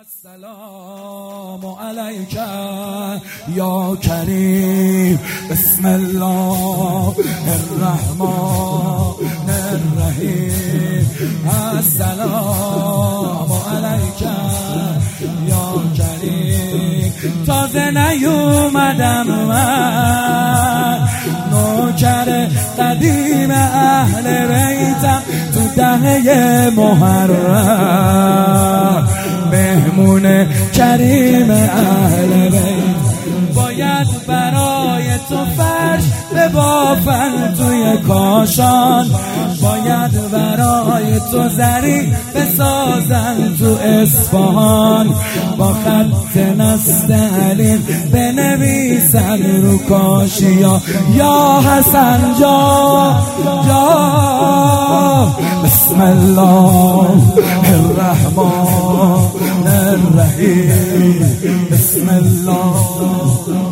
السلام علیک یا کریم بسم الله الرحمن الرحیم. السلام علیک یا کریم. تازه نیومدم من نوکر قدیم اهل بیتم تو دهه محرم، مهمون کریم اهل بیت. باید برای تو فرش ببافن توی کاشان، باید برای تو زری بسازن تو اصفهان، با خط نستعلیق بنویسن رو کاشیا یا حسن جا بسم الله الرحمن الرحیم. بسم الله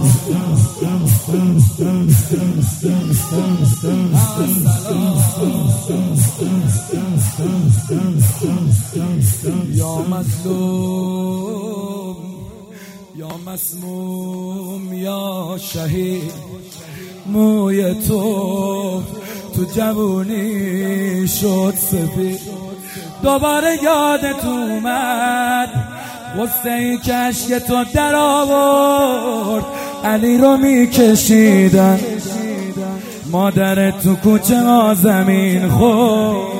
یا مظلوم یا مسموم یا شهید، موی تو جوونی شد سفید. دوباره یادت اومد غصه ای که اشک تو در آورد، علی رو میکشیدن، مادرت تو کوچه ها زمین خورد.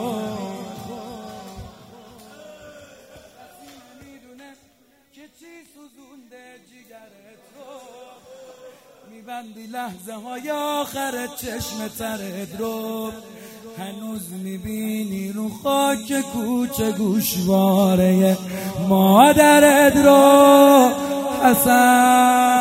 میبندی لحظه های آخر چشم ترت رو، هنوز میبینی رو خاک کوچه گوشواره مادرت رو. حسن